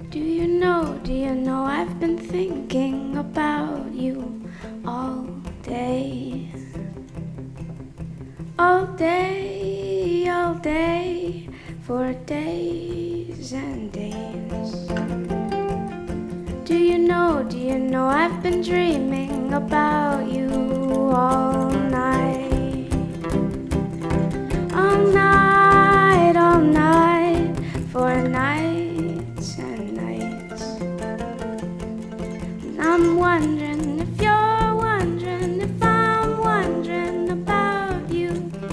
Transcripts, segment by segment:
Do you know I've been thinking about you all day. All day, for days and days. Do you know I've been dreaming about you all night. All night, for nights and nights. And I'm wondering if you're wondering if I'm wondering about you.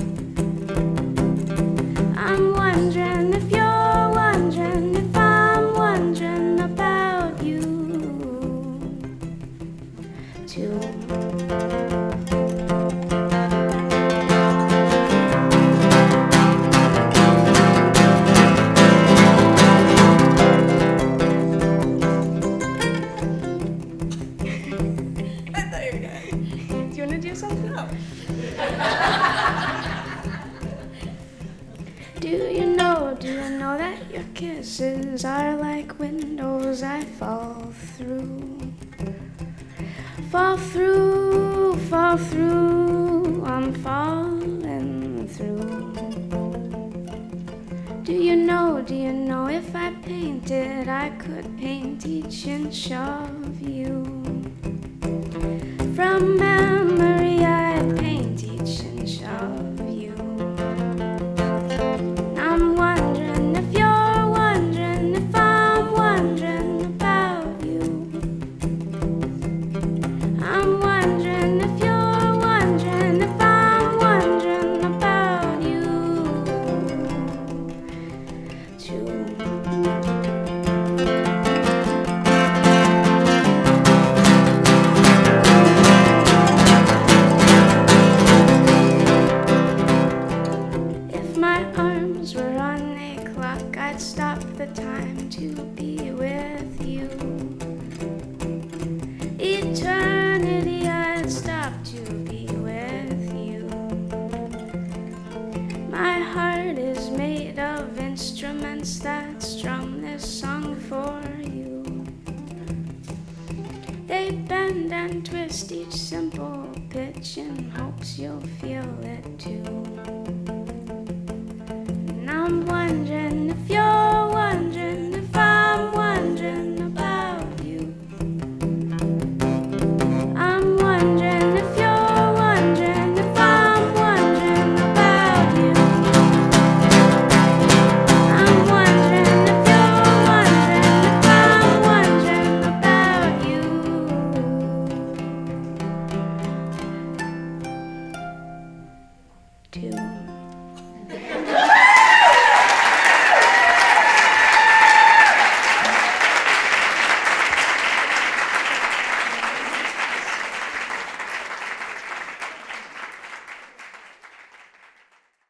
I'm wondering if you're wondering if I'm wondering about you too. Do you want to do something else? Do you know that your kisses are like windows I fall through? Fall through, I'm falling through. Do you know if I painted, I could paint each inch of you. From memory, I'd paint each inch of you. I'm wondering if you're wondering if I'm wondering about you. I'm wondering if you're wondering if I'm wondering about you too. If my arms were on a clock, I'd stop the time to be with you. Eternity, I'd stop to be with you. My heart is made of instruments that strum this song for you. They bend and twist each simple pitch in hopes you'll feel it too.